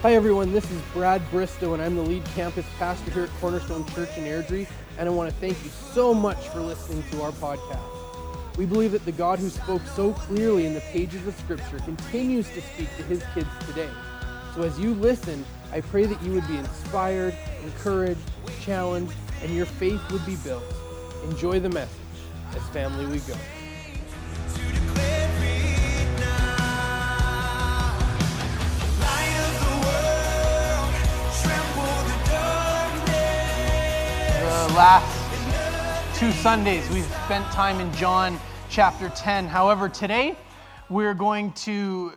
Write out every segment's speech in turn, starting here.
Hi everyone, this is Brad Bristow and I'm the lead campus pastor here at Cornerstone Church in Airdrie, and I want to thank you so much for listening to our podcast. We believe that the God who spoke so clearly in the pages of Scripture continues to speak to His kids today. So as you listen, I pray that you would be inspired, encouraged, challenged, and your faith would be built. Enjoy the message. As family we go. The last 2 Sundays we've spent time in John chapter 10. However, today we're going to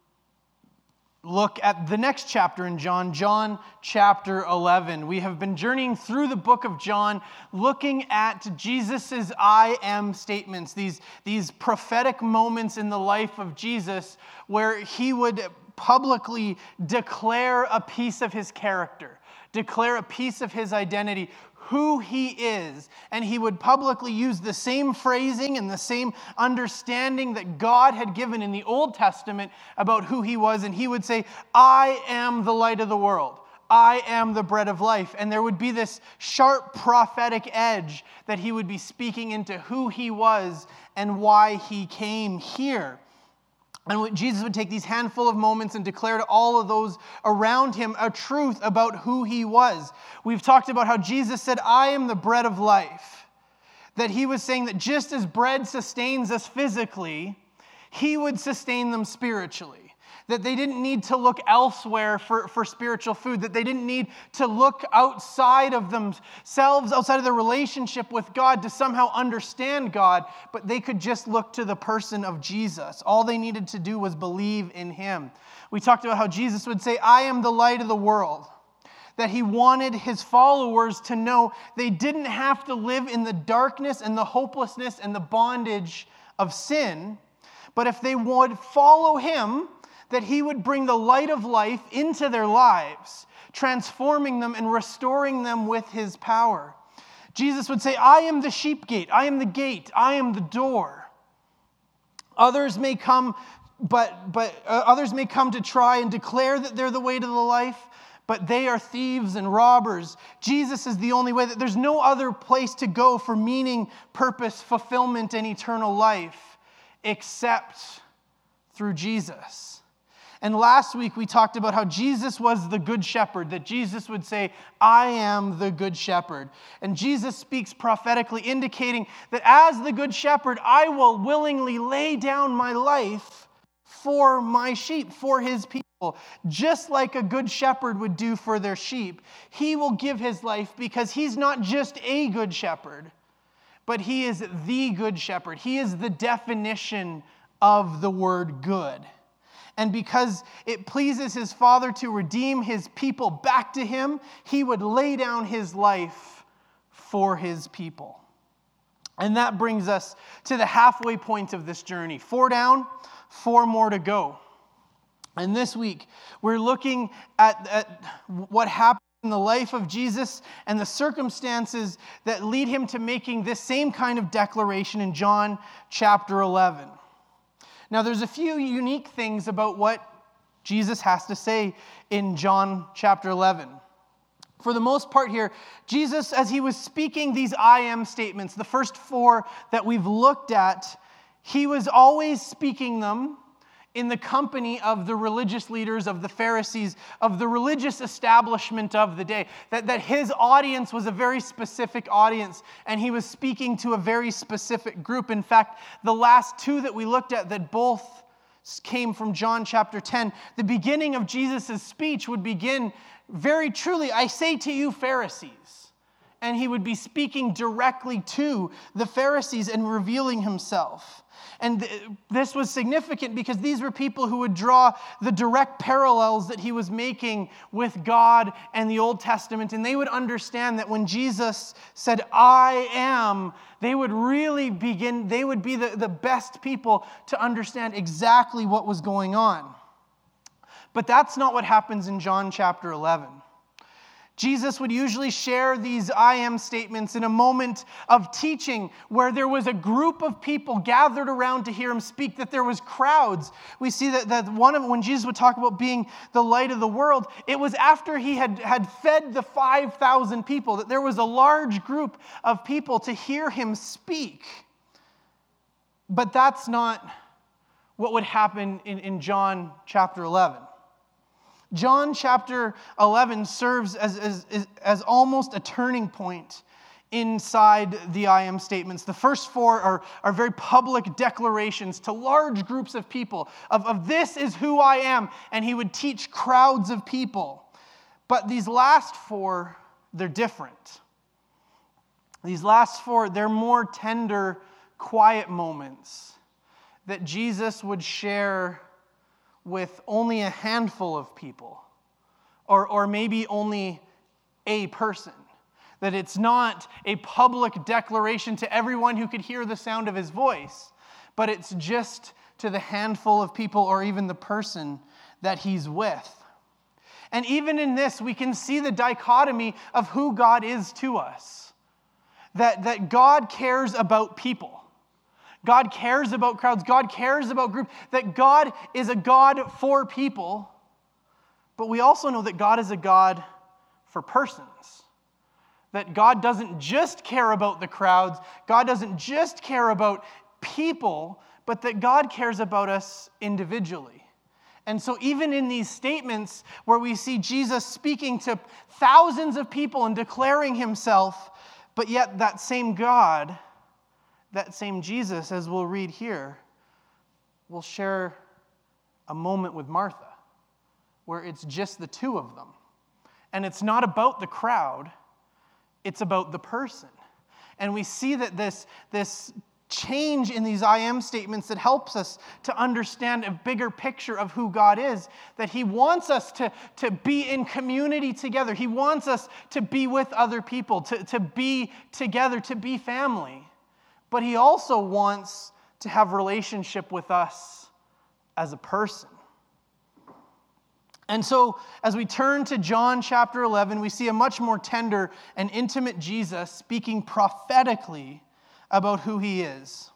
look at the next chapter in John, John chapter 11. We have been journeying through the book of John, looking at Jesus' I am statements, these prophetic moments in the life of Jesus where he would publicly declare a piece of his character, declare a piece of his identity, who he is, and he would publicly use the same phrasing and the same understanding that God had given in the Old Testament about who he was, and he would say, I am the light of the world. I am the bread of life. And there would be this sharp prophetic edge that he would be speaking into who he was and why he came here. And Jesus would take these handful of moments and declare to all of those around him a truth about who he was. We've talked about how Jesus said, I am the bread of life. That he was saying that just as bread sustains us physically, he would sustain them spiritually. That they didn't need to look elsewhere for spiritual food. That they didn't need to look outside of themselves, outside of their relationship with God to somehow understand God. But they could just look to the person of Jesus. All they needed to do was believe in him. We talked about how Jesus would say, I am the light of the world. That he wanted his followers to know they didn't have to live in the darkness and the hopelessness and the bondage of sin. But if they would follow him, that he would bring the light of life into their lives, transforming them and restoring them with his power. Jesus would say, I am the sheep gate, I am the gate, I am the door. Others may come, others may come to try and declare that they're the way to the life, but they are thieves and robbers. Jesus is the only way, that there's no other place to go for meaning, purpose, fulfillment, and eternal life except through Jesus. And last week we talked about how Jesus was the good shepherd, that Jesus would say, I am the good shepherd. And Jesus speaks prophetically, indicating that as the good shepherd, I will willingly lay down my life for my sheep, for his people. Just like a good shepherd would do for their sheep, he will give his life because he's not just a good shepherd, but he is the good shepherd. He is the definition of the word good. And because it pleases his Father to redeem his people back to him, he would lay down his life for his people. And that brings us to the halfway point of this journey. 4 down, 4 more to go. And this week, we're looking at what happened in the life of Jesus and the circumstances that lead him to making this same kind of declaration in John chapter 11. Now, there's a few unique things about what Jesus has to say in John chapter 11. For the most part here, Jesus, as he was speaking these I am statements, the first 4 that we've looked at, he was always speaking them in the company of the religious leaders, of the Pharisees, of the religious establishment of the day. That his audience was a very specific audience, and he was speaking to a very specific group. In fact, the last 2 that we looked at that both came from John chapter 10, the beginning of Jesus' speech would begin, very truly, I say to you, Pharisees. And he would be speaking directly to the Pharisees and revealing himself. And this was significant because these were people who would draw the direct parallels that he was making with God and the Old Testament. And they would understand that when Jesus said, I am, they would be the best people to understand exactly what was going on. But that's not what happens in John chapter 11. Jesus would usually share these I am statements in a moment of teaching where there was a group of people gathered around to hear him speak, that there was crowds. We see that when Jesus would talk about being the light of the world, it was after he had fed the 5,000 people, that there was a large group of people to hear him speak. But that's not what would happen in John chapter 11. John chapter 11 serves as almost a turning point inside the I am statements. The first four are very public declarations to large groups of people of this is who I am, and he would teach crowds of people. But these last four, they're different. These last four, they're more tender, quiet moments that Jesus would share with only a handful of people, or maybe only a person. That it's not a public declaration to everyone who could hear the sound of his voice, but it's just to the handful of people or even the person that he's with. And even in this, we can see the dichotomy of who God is to us. That God cares about people. God cares about crowds. God cares about groups. That God is a God for people. But we also know that God is a God for persons. That God doesn't just care about the crowds. God doesn't just care about people, but that God cares about us individually. And so even in these statements where we see Jesus speaking to thousands of people and declaring himself, but yet that same God, that same Jesus, as we'll read here, will share a moment with Martha where it's just the two of them. And it's not about the crowd, it's about the person. And we see that this change in these I am statements that helps us to understand a bigger picture of who God is, that he wants us to be in community together. He wants us to be with other people, to be together, to be family. But he also wants to have relationship with us as a person. And so, as we turn to John chapter 11, we see a much more tender and intimate Jesus speaking prophetically about who he is.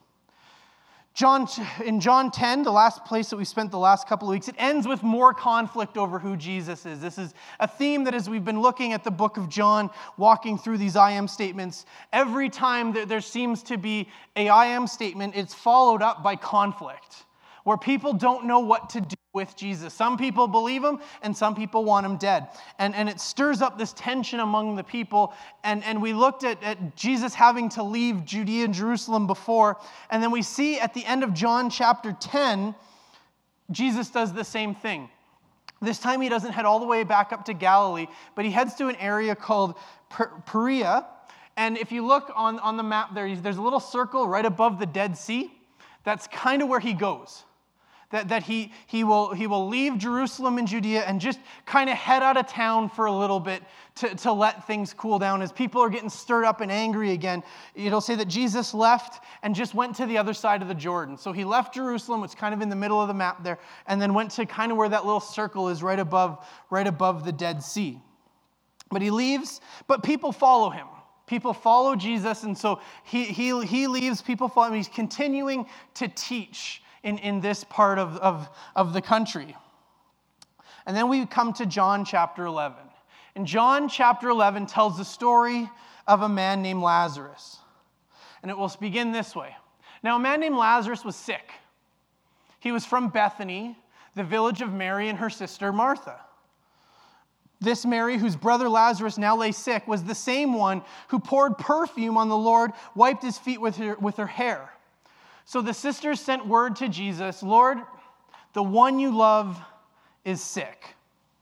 In John 10, the last place that we spent the last couple of weeks, it ends with more conflict over who Jesus is. This is a theme that as we've been looking at the book of John, walking through these I am statements, every time there seems to be a I am statement, it's followed up by conflict, where people don't know what to do with Jesus. Some people believe him, and some people want him dead. And it stirs up this tension among the people. And we looked at Jesus having to leave Judea and Jerusalem before. And then we see at the end of John chapter 10, Jesus does the same thing. This time he doesn't head all the way back up to Galilee, but he heads to an area called Perea. And if you look on the map there's a little circle right above the Dead Sea. That's kind of where he goes. That he will leave Jerusalem and Judea and just kind of head out of town for a little bit to let things cool down. As people are getting stirred up and angry again, it'll say that Jesus left and just went to the other side of the Jordan. So he left Jerusalem, which is kind of in the middle of the map there, and then went to kind of where that little circle is right above the Dead Sea. But he leaves, but people follow him. People follow Jesus, and so he leaves, people follow him. He's continuing to teach in this part of the country. And then we come to John chapter 11. And John chapter 11 tells the story of a man named Lazarus. And it will begin this way. Now, a man named Lazarus was sick. He was from Bethany, the village of Mary and her sister Martha. This Mary, whose brother Lazarus now lay sick, was the same one who poured perfume on the Lord, wiped his feet with her hair. So the sisters sent word to Jesus, Lord, the one you love is sick.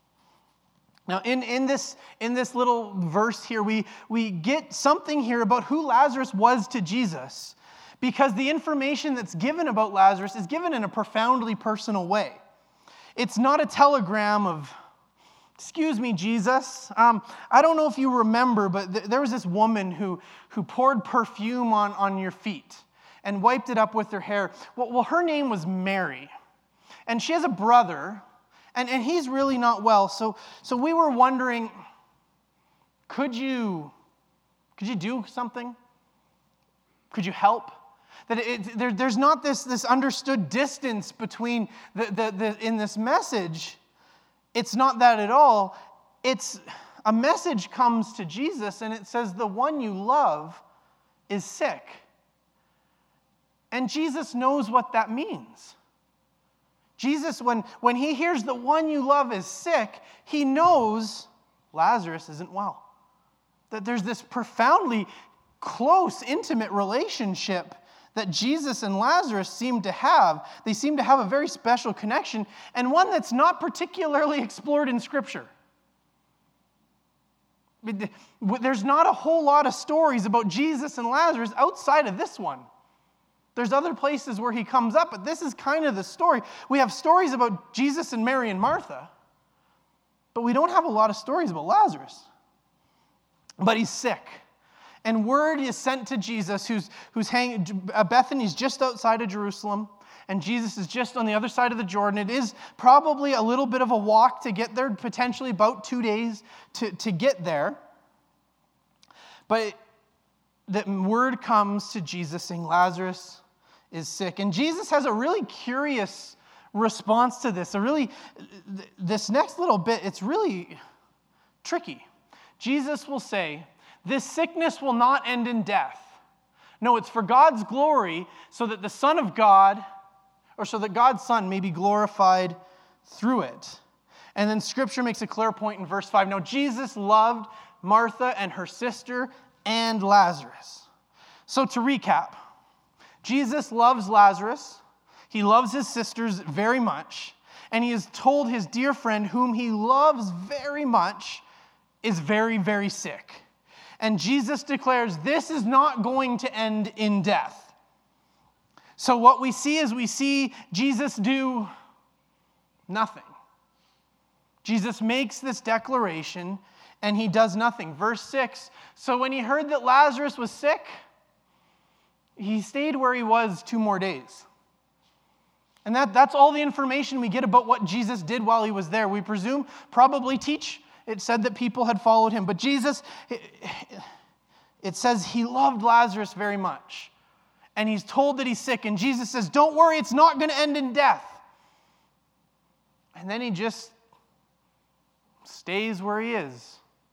Now, in this little verse here, we get something here about who Lazarus was to Jesus, because the information that's given about Lazarus is given in a profoundly personal way. It's not a telegram of, excuse me, Jesus. I don't know if you remember, but there was this woman who poured perfume on your feet and wiped it up with her hair. Well, her name was Mary, and she has a brother, and he's really not well. So we were wondering, Could you do something? Could you help? That there's not this understood distance between in this message. It's not that at all. It's a message comes to Jesus and it says the one you love is sick. And Jesus knows what that means. Jesus, when he hears the one you love is sick, he knows Lazarus isn't well. That there's this profoundly close, intimate relationship that Jesus and Lazarus seem to have. They seem to have a very special connection, and one that's not particularly explored in Scripture. There's not a whole lot of stories about Jesus and Lazarus outside of this one. There's other places where he comes up, but this is kind of the story. We have stories about Jesus and Mary and Martha, but we don't have a lot of stories about Lazarus. But he's sick. And word is sent to Jesus, who's hanging. Bethany's just outside of Jerusalem, and Jesus is just on the other side of the Jordan. It is probably a little bit of a walk to get there, potentially about 2 days to get there. But the word comes to Jesus saying Lazarus is sick. And Jesus has a really curious response to this. This next little bit, it's really tricky. Jesus will say, this sickness will not end in death. No, it's for God's glory, so that the Son of God, or so that God's Son may be glorified through it. And then Scripture makes a clear point in verse 5. Now, Jesus loved Martha and her sister and Lazarus. So to recap, Jesus loves Lazarus. He loves his sisters very much. And he has told his dear friend, whom he loves very much, is very, very sick. And Jesus declares, this is not going to end in death. So what we see is Jesus do nothing. Jesus makes this declaration, and he does nothing. Verse 6, so when he heard that Lazarus was sick, he stayed where he was 2 more days. And that's all the information we get about what Jesus did while he was there. We presume probably teach. It said that people had followed him. But Jesus, it says he loved Lazarus very much. And he's told that he's sick. And Jesus says, don't worry, it's not going to end in death. And then he just stays where he is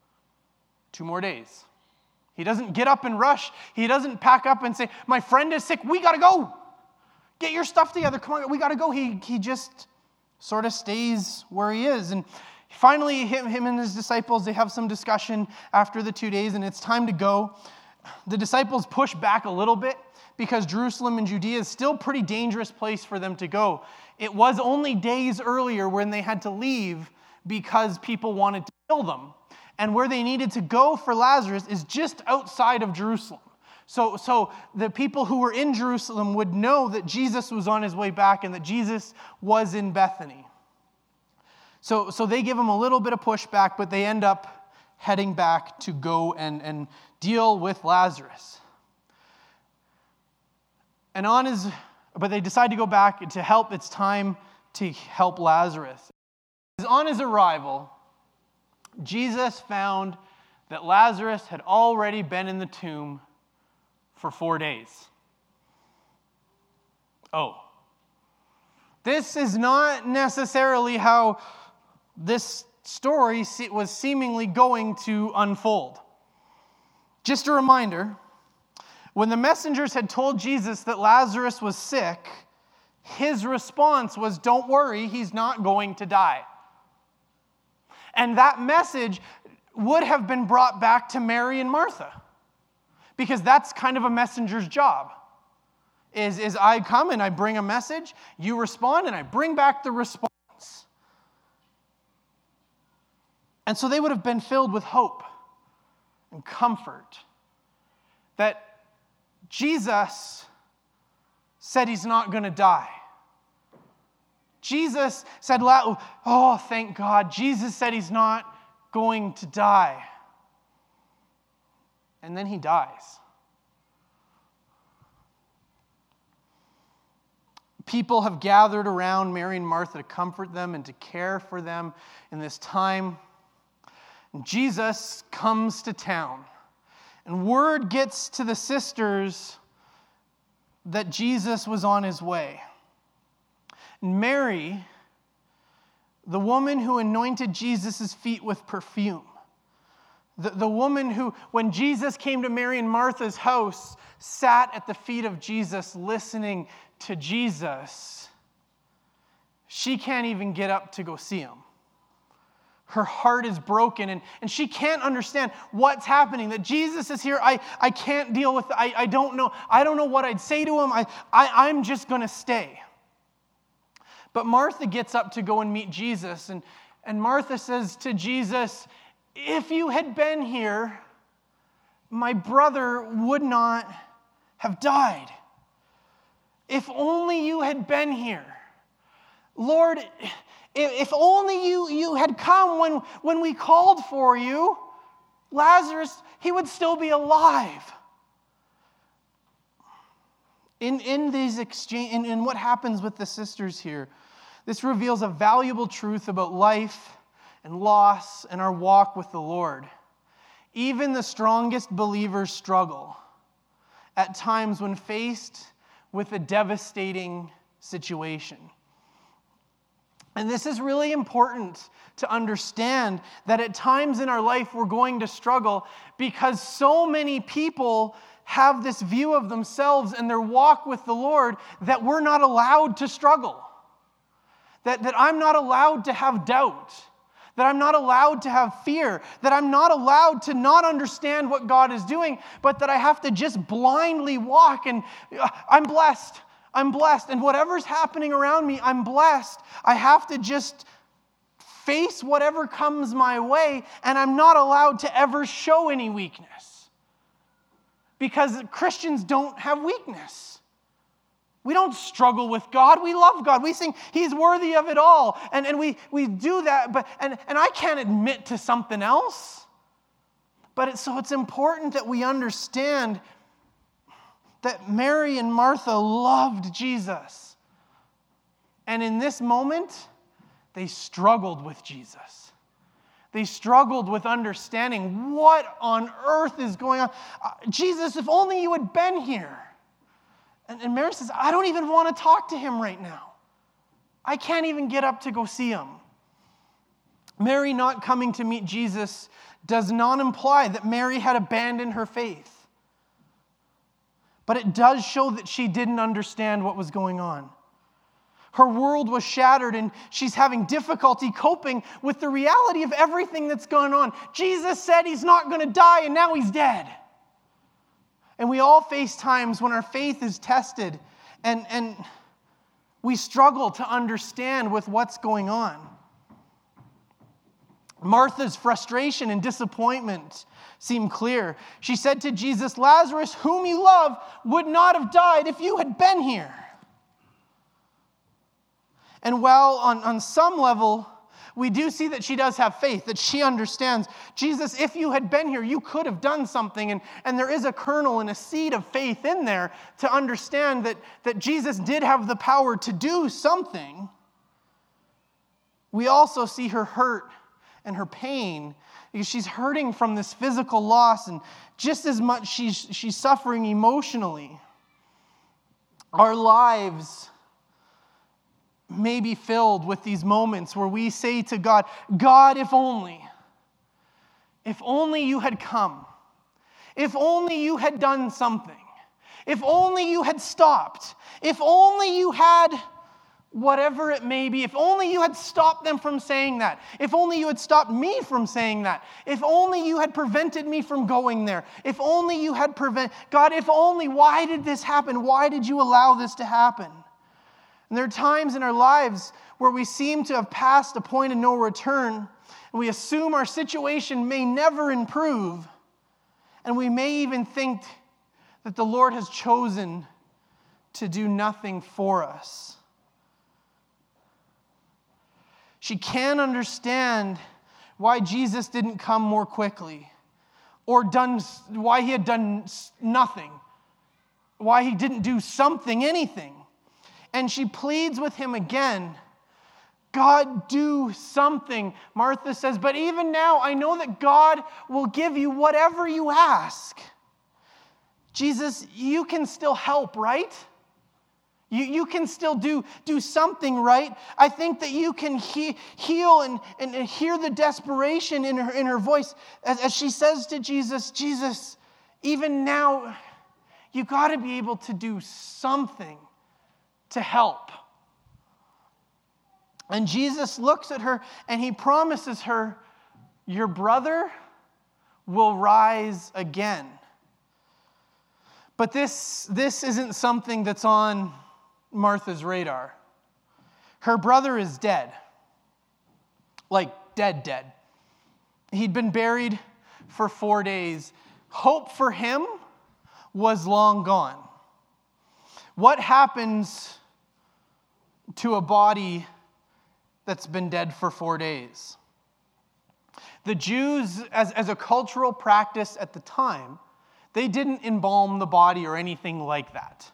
2 more days. He doesn't get up and rush. He doesn't pack up and say, my friend is sick, we got to go. Get your stuff together, come on, we got to go. He just sort of stays where he is. And finally, him and his disciples, they have some discussion after the 2 days, and it's time to go. The disciples push back a little bit because Jerusalem and Judea is still a pretty dangerous place for them to go. It was only days earlier when they had to leave because people wanted to kill them. And where they needed to go for Lazarus is just outside of Jerusalem. So the people who were in Jerusalem would know that Jesus was on his way back and that Jesus was in Bethany. So they give him a little bit of pushback, but they end up heading back to go and deal with Lazarus. But they decide to go back to help. It's time to help Lazarus. On his arrival, Jesus found that Lazarus had already been in the tomb for 4 days. Oh. This is not necessarily how this story was seemingly going to unfold. Just a reminder, when the messengers had told Jesus that Lazarus was sick, his response was, don't worry, he's not going to die. And that message would have been brought back to Mary and Martha, because that's kind of a messenger's job. Is I come and I bring a message, you respond, and I bring back the response. And so they would have been filled with hope and comfort that Jesus said he's not going to die. Jesus said, oh, thank God. Jesus said he's not going to die. And then he dies. People have gathered around Mary and Martha to comfort them and to care for them in this time. Jesus comes to town, and word gets to the sisters that Jesus was on his way. And Mary, the woman who anointed Jesus' feet with perfume, the woman who, when Jesus came to Mary and Martha's house, sat at the feet of Jesus listening to Jesus, she can't even get up to go see him. Her heart is broken, and she can't understand what's happening, that Jesus is here. I can't deal with it. I don't know. I don't know what I'd say to him. I'm just going to stay. But Martha gets up to go and meet Jesus, and Martha says to Jesus, if you had been here, my brother would not have died. If only you had been here. Lord, if only you had come when we called for you, Lazarus, he would still be alive. In these exchange, in what happens with the sisters here, this reveals a valuable truth about life and loss and our walk with the Lord. Even the strongest believers struggle at times when faced with a devastating situation. And this is really important to understand, that at times in our life we're going to struggle because so many people have this view of themselves and their walk with the Lord that we're not allowed to struggle. That I'm not allowed to have doubt. That I'm not allowed to have fear. That I'm not allowed to not understand what God is doing, but that I have to just blindly walk and I'm blessed. I'm blessed. And whatever's happening around me, I'm blessed. I have to just face whatever comes my way, and I'm not allowed to ever show any weakness. Because Christians don't have weakness. We don't struggle with God. We love God. We sing, He's worthy of it all. And we do that, but and I can't admit to something else. But it's important that we understand that Mary and Martha loved Jesus. And in this moment, they struggled with Jesus. They struggled with understanding what on earth is going on. Jesus, if only you had been here. And Mary says, I don't even want to talk to him right now. I can't even get up to go see him. Mary not coming to meet Jesus does not imply that Mary had abandoned her faith. But it does show that she didn't understand what was going on. Her world was shattered, and she's having difficulty coping with the reality of everything that's going on. Jesus said he's not going to die, and now he's dead. And we all face times when our faith is tested, and we struggle to understand with what's going on. Martha's frustration and disappointment seem clear. She said to Jesus, Lazarus, whom you love, would not have died if you had been here. And while on some level, we do see that she does have faith, that she understands, Jesus, if you had been here, you could have done something. And there is a kernel and a seed of faith in there to understand that Jesus did have the power to do something. We also see her hurt and her pain, because she's hurting from this physical loss, and just as much she's suffering emotionally. Our lives may be filled with these moments where we say to God, God, if only you had come, if only you had done something, if only you had stopped, if only you had whatever it may be, if only you had stopped them from saying that, if only you had stopped me from saying that, if only you had prevented me from going there, if only you had God, if only, why did this happen? Why did you allow this to happen? And there are times in our lives where we seem to have passed a point of no return, and we assume our situation may never improve, and we may even think that the Lord has chosen to do nothing for us. She can't understand why Jesus didn't come more quickly, or why he had done nothing, why he didn't do something, anything. And she pleads with him again, God, do something. Martha says, but even now, I know that God will give you whatever you ask. Jesus, you can still help, right? You can still do something, right? I think that you can heal and hear the desperation in her voice as she says to Jesus, Jesus, even now, you got to be able to do something to help. And Jesus looks at her and he promises her, your brother will rise again. But this isn't something that's on Martha's radar. Her brother is dead. Like dead. He'd been buried for 4 days. Hope for him was long gone. What happens to a body that's been dead for 4 days? The Jews, as a cultural practice at the time, they didn't embalm the body or anything like that.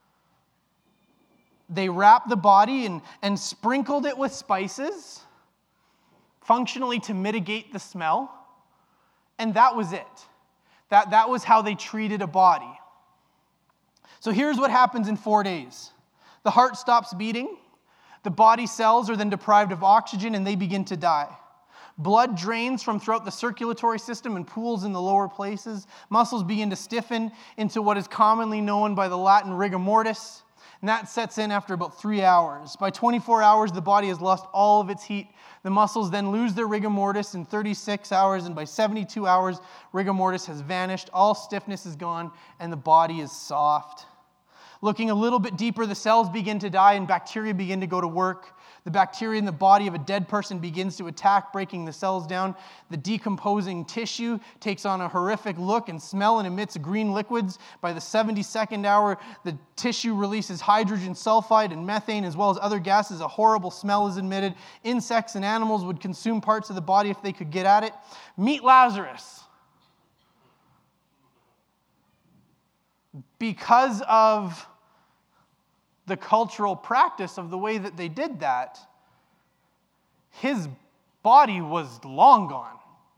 They wrapped the body and sprinkled it with spices, functionally to mitigate the smell, and that was it. That was how they treated a body. So here's what happens in 4 days. The heart stops beating, the body cells are then deprived of oxygen, and they begin to die. Blood drains from throughout the circulatory system and pools in the lower places. Muscles begin to stiffen into what is commonly known by the Latin rigor mortis. And that sets in after about 3 hours. By 24 hours, the body has lost all of its heat. The muscles then lose their rigor mortis in 36 hours, and by 72 hours, rigor mortis has vanished, all stiffness is gone, and the body is soft. Looking a little bit deeper, the cells begin to die and bacteria begin to go to work. The bacteria in the body of a dead person begins to attack, breaking the cells down. The decomposing tissue takes on a horrific look and smell and emits green liquids. By the 72nd hour, the tissue releases hydrogen sulfide and methane, as well as other gases. A horrible smell is emitted. Insects and animals would consume parts of the body if they could get at it. Meet Lazarus. Because of the cultural practice of the way that they did that, his body was long gone.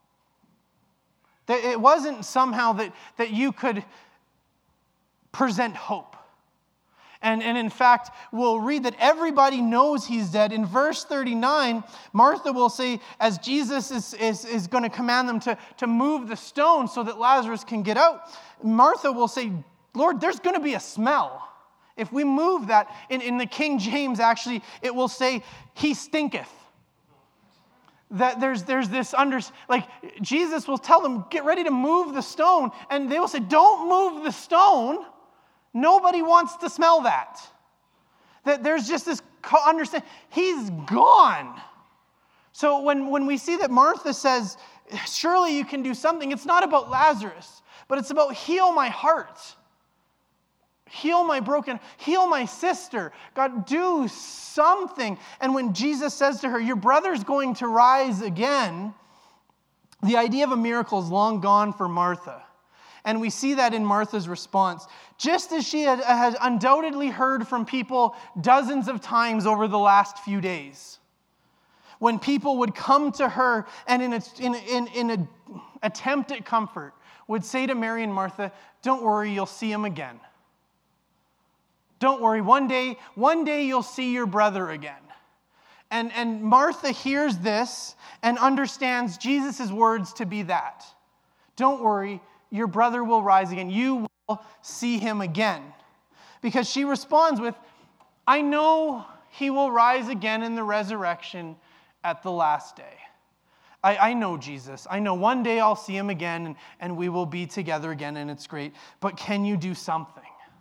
It wasn't somehow that you could present hope. And in fact, we'll read that everybody knows he's dead. In verse 39, Martha will say, as Jesus is going to command them to move the stone so that Lazarus can get out, Martha will say, Lord, there's going to be a smell. If we move that, in the King James, actually, it will say, he stinketh. That there's this like Jesus will tell them, get ready to move the stone. And they will say, don't move the stone. Nobody wants to smell that. That there's just this understand, he's gone. So when we see that Martha says, surely you can do something, it's not about Lazarus, but it's about heal my heart. Heal my heal my sister. God, do something. And when Jesus says to her, your brother's going to rise again, the idea of a miracle is long gone for Martha. And we see that in Martha's response. Just as she had undoubtedly heard from people dozens of times over the last few days. When people would come to her and in an attempt at comfort would say to Mary and Martha, don't worry, you'll see him again. Don't worry, one day you'll see your brother again. And Martha hears this and understands Jesus' words to be that. Don't worry, your brother will rise again. You will see him again. Because she responds with, I know he will rise again in the resurrection at the last day. I know Jesus. I know one day I'll see him again and we will be together again and it's great. But can you do something?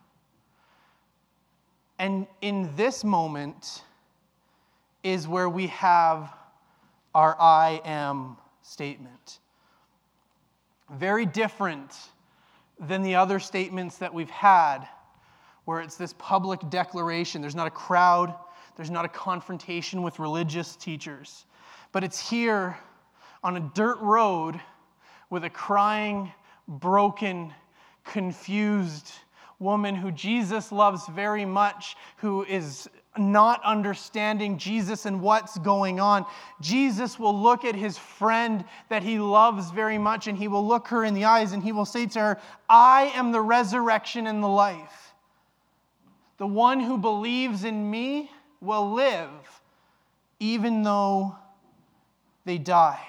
And in this moment is where we have our I am statement. Very different than the other statements that we've had, where it's this public declaration. There's not a crowd. There's not a confrontation with religious teachers. But it's here on a dirt road with a crying, broken, confused woman who Jesus loves very much, who is not understanding Jesus and what's going on, Jesus will look at his friend that he loves very much, and he will look her in the eyes and he will say to her, I am the resurrection and the life. The one who believes in me will live even though they die.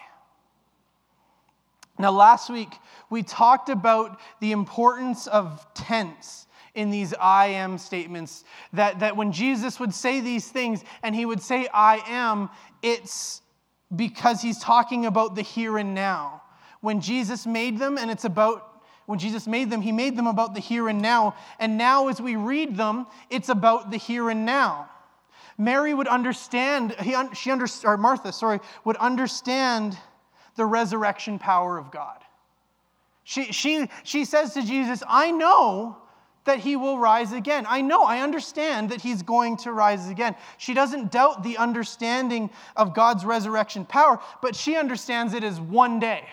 Now, last week we talked about the importance of tense in these I am statements, that when Jesus would say these things and he would say I am, it's because he's talking about the here and now. When Jesus made them, he made them about the here and now. And now as we read them, it's about the here and now. Mary would understand, Martha would understand the resurrection power of God. She says to Jesus, I know that he will rise again. I understand that he's going to rise again. She doesn't doubt the understanding of God's resurrection power, but she understands it as one day.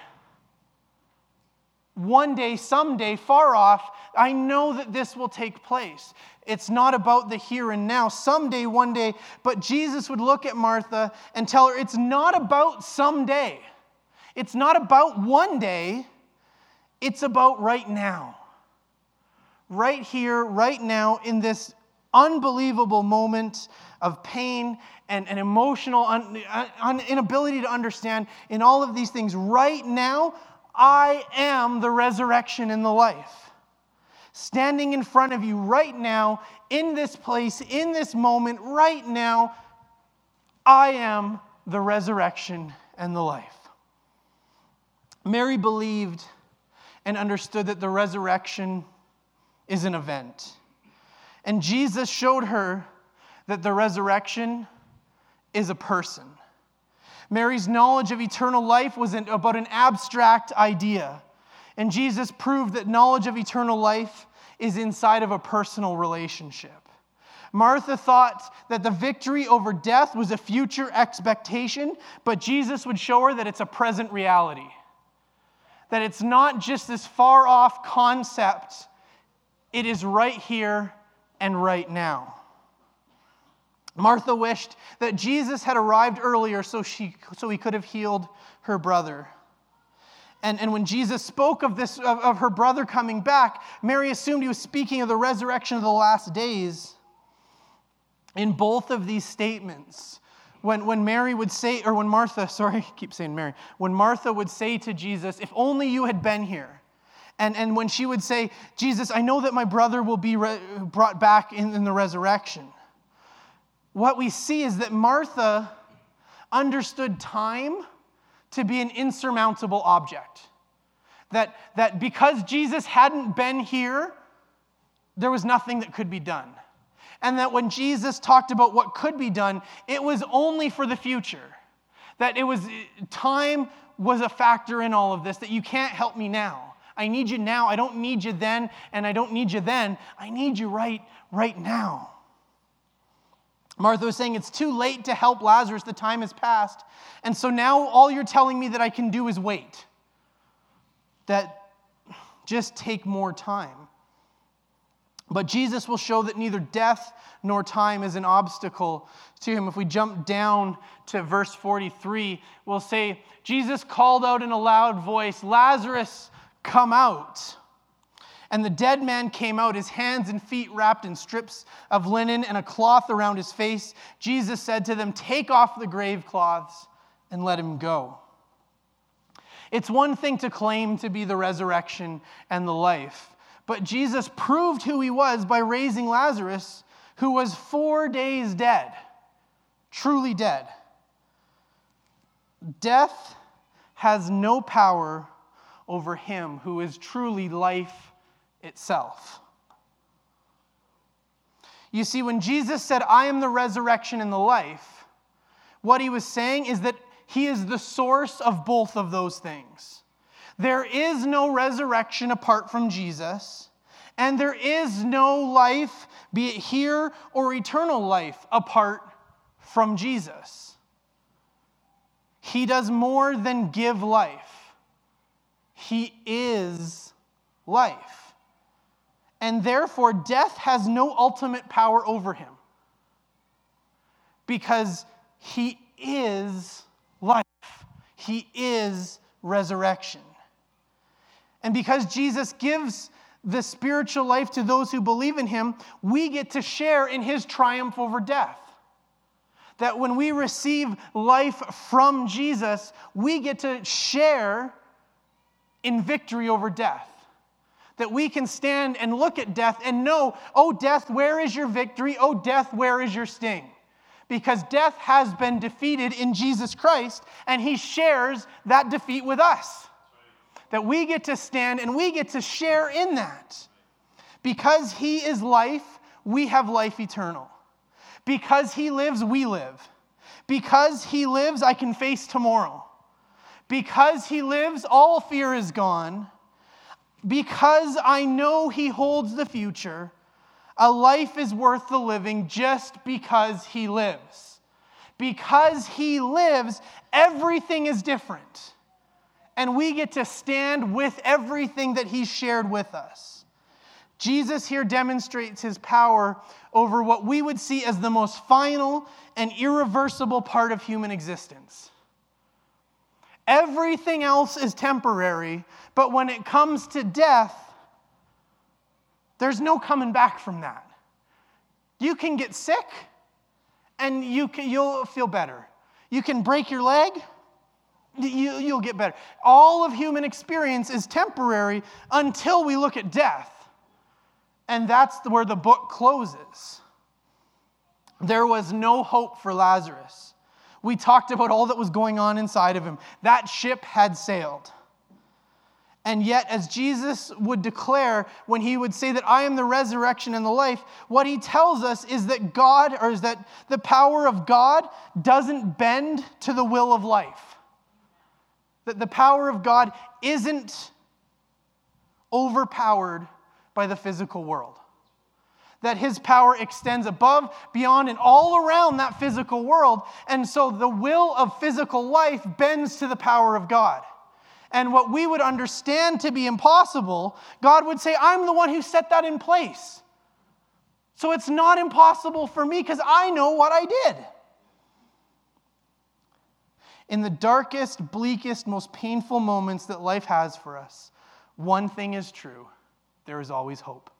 One day, someday, far off, I know that this will take place. It's not about the here and now. Someday, one day, but Jesus would look at Martha and tell her, it's not about someday. It's not about one day. It's about right now. Right here, right now, in this unbelievable moment of pain and emotional inability to understand, in all of these things, right now, I am the resurrection and the life. Standing in front of you right now, in this place, in this moment, right now, I am the resurrection and the life. Mary believed and understood that the resurrection is an event. And Jesus showed her that the resurrection is a person. Mary's knowledge of eternal life wasn't about an abstract idea. And Jesus proved that knowledge of eternal life is inside of a personal relationship. Martha thought that the victory over death was a future expectation, but Jesus would show her that it's a present reality. That it's not just this far off concept, it is right here and right now. Martha wished that Jesus had arrived earlier so he could have healed her brother. And when Jesus spoke of her brother coming back, Mary assumed he was speaking of the resurrection of the last days. In both of these statements, when Martha would say to Jesus, if only you had been here. And when she would say, Jesus, I know that my brother will be brought back in the resurrection. What we see is that Martha understood time to be an insurmountable object. That because Jesus hadn't been here, there was nothing that could be done. And that when Jesus talked about what could be done, it was only for the future. That time was a factor in all of this, that you can't help me now. I need you now. I don't need you then, and I don't need you then. I need you right now. Martha was saying, it's too late to help Lazarus. The time has passed. And so now all you're telling me that I can do is wait. That just take more time. But Jesus will show that neither death nor time is an obstacle to him. If we jump down to verse 43, we'll say, Jesus called out in a loud voice, Lazarus, come out. And the dead man came out, his hands and feet wrapped in strips of linen and a cloth around his face. Jesus said to them, take off the grave cloths and let him go. It's one thing to claim to be the resurrection and the life, but Jesus proved who he was by raising Lazarus, who was 4 days dead, truly dead. Death has no power over him who is truly life itself. You see, when Jesus said, I am the resurrection and the life, what he was saying is that he is the source of both of those things. There is no resurrection apart from Jesus, and there is no life, be it here or eternal life, apart from Jesus. He does more than give life. He is life. And therefore, death has no ultimate power over him. because he is life. He is resurrection. And because Jesus gives the spiritual life to those who believe in him, we get to share in his triumph over death. That when we receive life from Jesus, we get to share in victory over death. That we can stand and look at death and know, oh, death, where is your victory? Oh, death, where is your sting? Because death has been defeated in Jesus Christ, and he shares that defeat with us. That we get to stand and we get to share in that. Because he is life, we have life eternal. Because he lives, we live. Because he lives, I can face tomorrow. Because he lives, all fear is gone. Because I know he holds the future, a life is worth the living just because he lives. Because he lives, everything is different. And we get to stand with everything that he shared with us. Jesus here demonstrates his power over what we would see as the most final and irreversible part of human existence. Everything else is temporary, but when it comes to death, there's no coming back from that. You can get sick, and you'll feel better. You can break your leg, you'll get better. All of human experience is temporary until we look at death. And that's where the book closes. There was no hope for Lazarus. We talked about all that was going on inside of him. That ship had sailed. And yet, as Jesus would declare when he would say that I am the resurrection and the life, what he tells us is that is that the power of God doesn't bend to the will of life. That the power of God isn't overpowered by the physical world. That his power extends above, beyond, and all around that physical world. And so the will of physical life bends to the power of God. And what we would understand to be impossible, God would say, I'm the one who set that in place. So it's not impossible for me because I know what I did. In the darkest, bleakest, most painful moments that life has for us, one thing is true. There is always hope.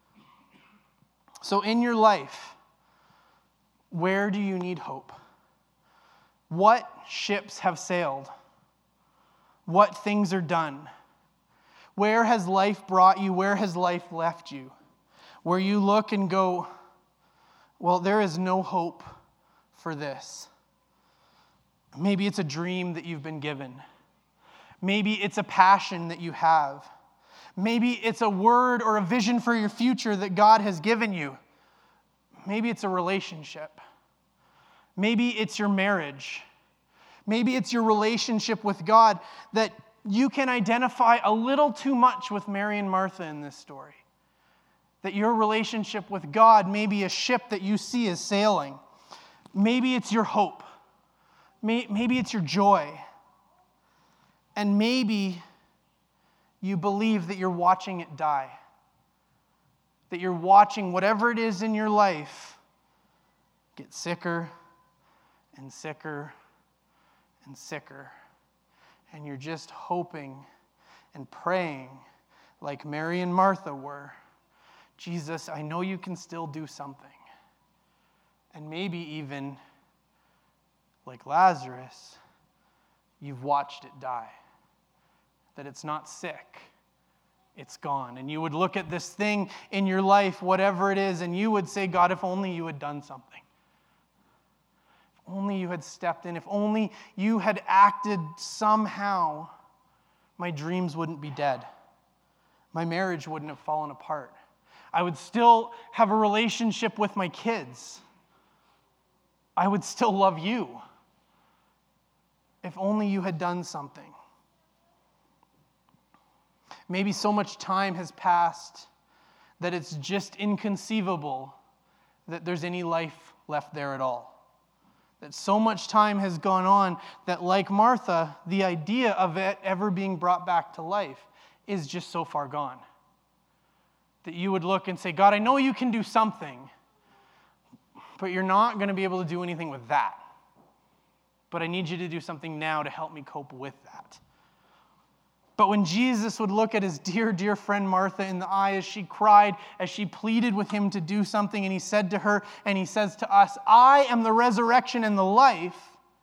So in your life, where do you need hope? What ships have sailed? What things are done? Where has life brought you? Where has life left you? Where you look and go, well, there is no hope for this. Maybe it's a dream that you've been given. Maybe it's a passion that you have. Maybe it's a word or a vision for your future that God has given you. Maybe it's a relationship. Maybe it's your marriage. Maybe it's your relationship with God that you can identify a little too much with Mary and Martha in this story. That your relationship with God may be a ship that you see as sailing. Maybe it's your hope. Maybe it's your joy. And maybe you believe that you're watching it die. That you're watching whatever it is in your life get sicker and sicker and sicker. And you're just hoping and praying like Mary and Martha were. Jesus, I know you can still do something. And maybe even like Lazarus, you've watched it die. That it's not sick, it's gone. And you would look at this thing in your life, whatever it is, and you would say, God, if only you had done something. If only you had stepped in. If only you had acted somehow, my dreams wouldn't be dead. My marriage wouldn't have fallen apart. I would still have a relationship with my kids. I would still love you. If only you had done something. Maybe so much time has passed that it's just inconceivable that there's any life left there at all. That so much time has gone on that, like Martha, the idea of it ever being brought back to life is just so far gone. That you would look and say, God, I know you can do something, but you're not going to be able to do anything with that. But I need you to do something now to help me cope with that. But when Jesus would look at his dear, dear friend Martha in the eye as she cried, as she pleaded with him to do something, and he said to her, and he says to us, I am the resurrection and the life.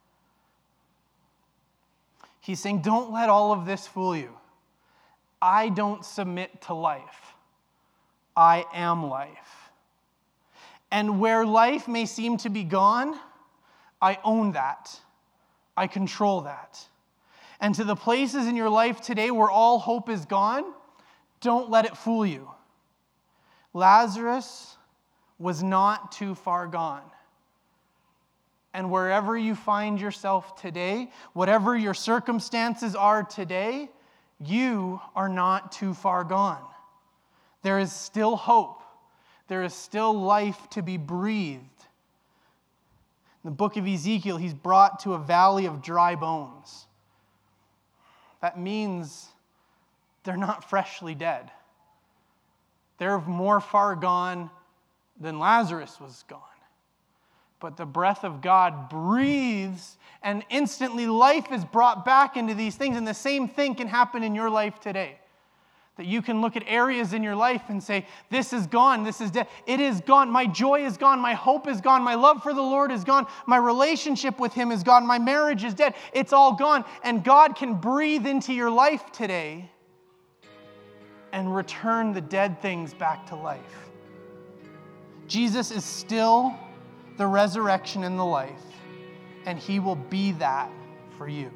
He's saying, don't let all of this fool you. I don't submit to life. I am life. And where life may seem to be gone, I own that. I control that. And to the places in your life today where all hope is gone, don't let it fool you. Lazarus was not too far gone. And wherever you find yourself today, whatever your circumstances are today, you are not too far gone. There is still hope. There is still life to be breathed. In the book of Ezekiel, he's brought to a valley of dry bones. That means they're not freshly dead. They're more far gone than Lazarus was gone. But the breath of God breathes, and instantly life is brought back into these things. And the same thing can happen in your life today. That you can look at areas in your life and say, this is gone, this is dead. It is gone. My joy is gone. My hope is gone. My love for the Lord is gone. My relationship with him is gone. My marriage is dead. It's all gone. And God can breathe into your life today and return the dead things back to life. Jesus is still the resurrection and the life, and he will be that for you.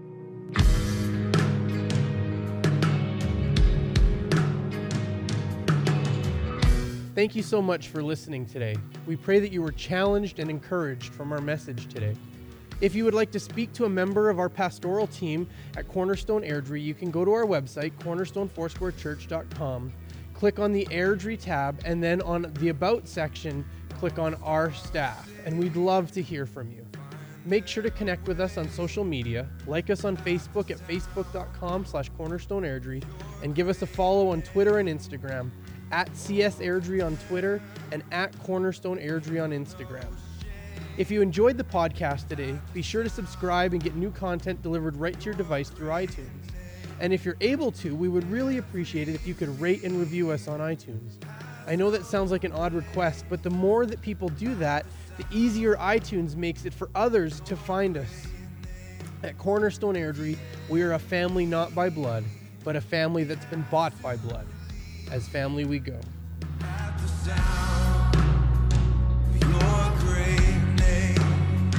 Thank you so much for listening today. We pray that you were challenged and encouraged from our message today. If you would like to speak to a member of our pastoral team at Cornerstone Airdrie, you can go to our website, cornerstonefoursquarechurch.com, click on the Airdrie tab, and then on the About section, click on Our Staff, and we'd love to hear from you. Make sure to connect with us on social media, like us on Facebook at facebook.com/cornerstoneairdrie, and give us a follow on Twitter and Instagram, at CS Airdrie on Twitter and at Cornerstone Airdrie on Instagram. If you enjoyed the podcast today, be sure to subscribe and get new content delivered right to your device through iTunes. And if you're able to, we would really appreciate it if you could rate and review us on iTunes. I know that sounds like an odd request, but the more that people do that, the easier iTunes makes it for others to find us. At Cornerstone Airdrie, we are a family not by blood, but a family that's been bought by blood. As family we go. At the sound of your great name,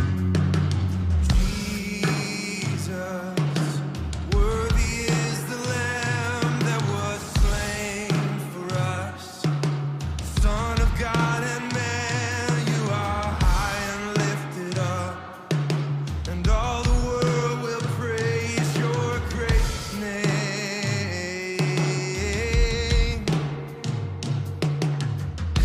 Jesus, worthy is the Lamb that was slain for us. Son of God and man, you are high and lifted up, and all the world will praise your great name.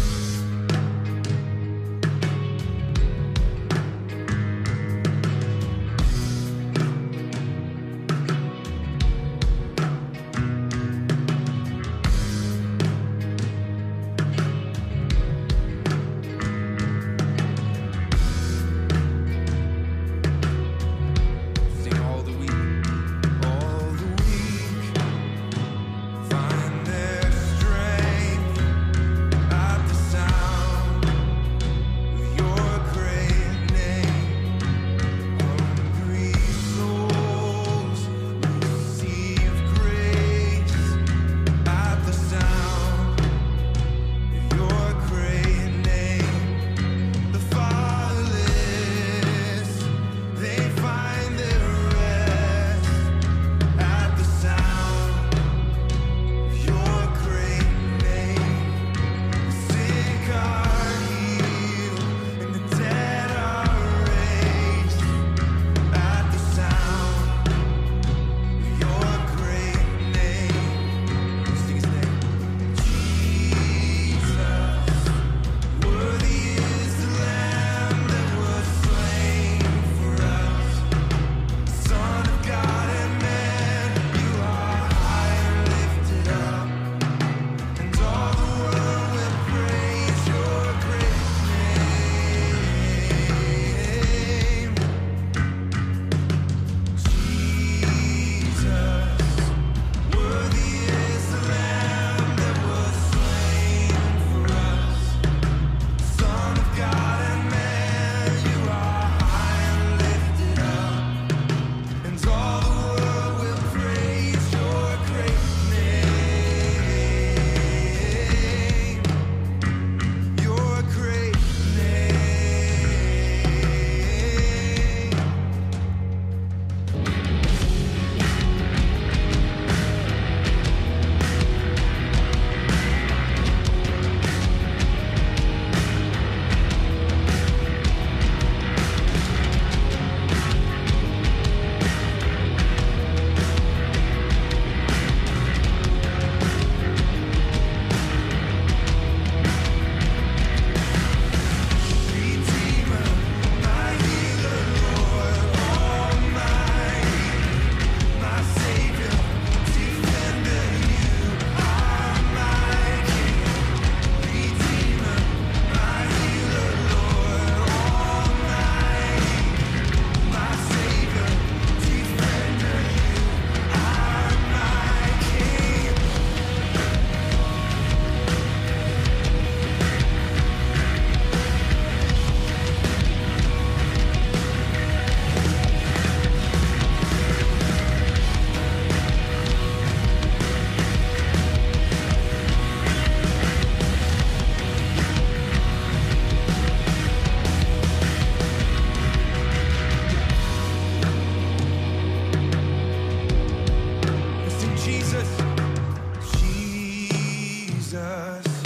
Jesus.